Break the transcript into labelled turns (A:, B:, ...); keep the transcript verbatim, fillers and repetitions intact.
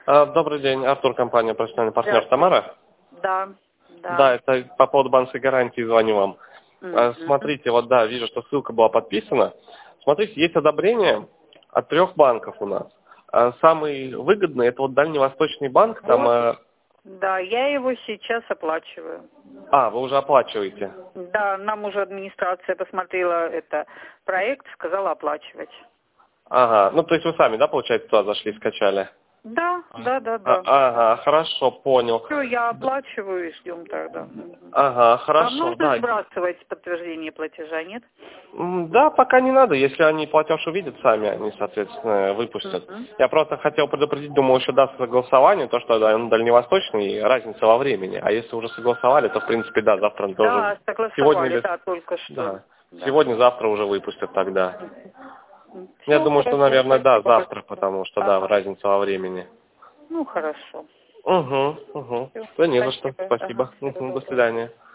A: А, Добрый день, Артур, компания «Профессиональный партнер». Тамара?
B: Да, да.
A: Да, это по поводу банковской гарантии звоню вам. А,
B: Мгм.
A: Смотрите, вот да, вижу, что ссылка была подписана. Смотрите, есть одобрение от трех банков у нас. А Самый выгодный — это вот Дальневосточный банк. Там,
B: Вот,
A: а,
B: да, я его сейчас оплачиваю.
A: а, вы уже оплачиваете.
B: Да, нам уже администрация посмотрела это проект, сказала оплачивать.
A: Ага, ну то есть вы сами, да, получается, туда зашли, скачали?
B: Да, да, да,
A: А,
B: да.
A: ага, хорошо, понял.
B: Все, я оплачиваю и ждем тогда. Мгм.
A: Ага,
B: Вам
A: хорошо,
B: нужно
A: да.
B: сбрасывать подтверждение платежа, нет?
A: М, Да, пока не надо. Если они платеж увидят сами, они, соответственно, выпустят.
B: Мгм.
A: Я просто хотел предупредить, думал, еще даст согласование, то, что да, он дальневосточный, разница во времени. А если уже согласовали, то, в принципе, да, завтра он
B: Да,
A: тоже... Сегодня
B: согласовали,
A: или...
B: да, только что.
A: Да.
B: Да.
A: Сегодня-завтра уже выпустят тогда. Я
B: Все
A: думаю, что,
B: хорошо,
A: наверное, да,
B: спасибо
A: завтра,
B: большое.
A: потому что, да,
B: Ага.
A: разница во времени.
B: Ну, хорошо.
A: Угу, угу.
B: Всё,
A: Да не за что.
B: спасибо. Ага,
A: Спасибо.
B: всего
A: Угу, до
B: доброго.
A: свидания.